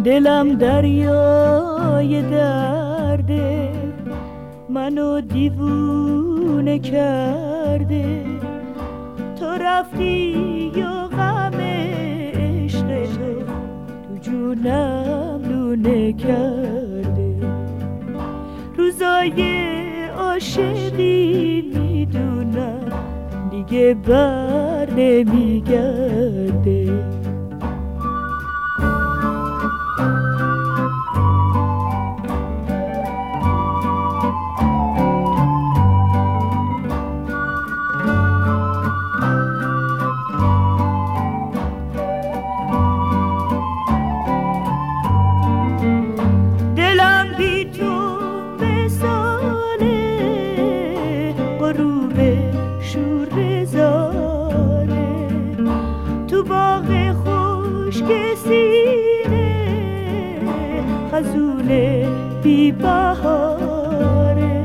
دلم دریای درده، منو دیوونه کرده. تو رفتی یا غم عشق تو جونم لونه کرده. روزای عاشقی میدونم دیگه بر نمیگرده. خزونه بی بهاره،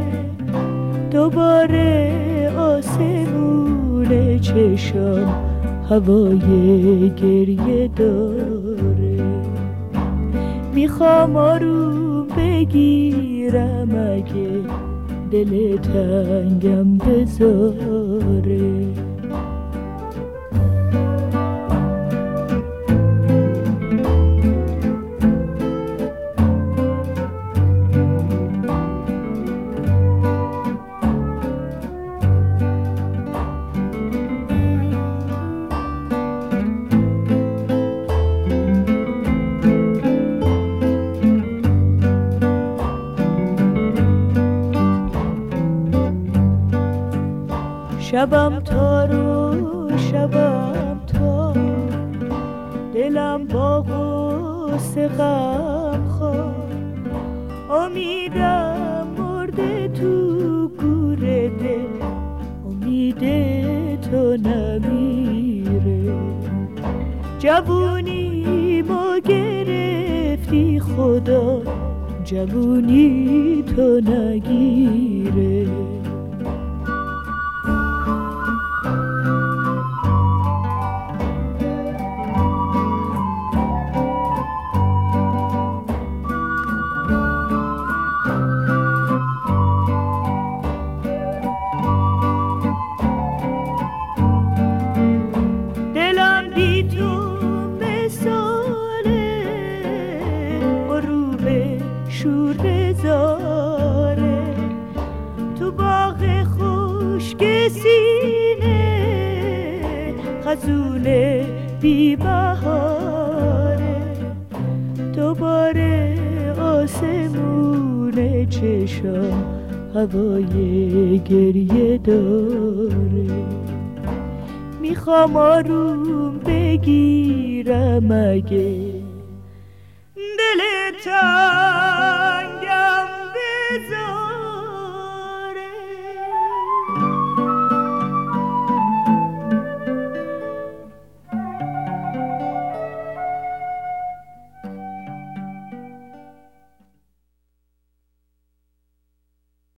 دوباره آسمون چشم هوای گریه داره. میخوام آروم بگیرم اگه دل تنگم بذاره. شبم تار و شبم تار، دلم با غصه غم خوار. امیدم مرده تو گوره دل، امید تو نمیره. جوونی ما گرفتی خدا، جوونی تو نگیره. خزونه بی بهاره، دوباره آسمون چشم هوای گریه داره. میخوام آروم بگیرم اگه دلت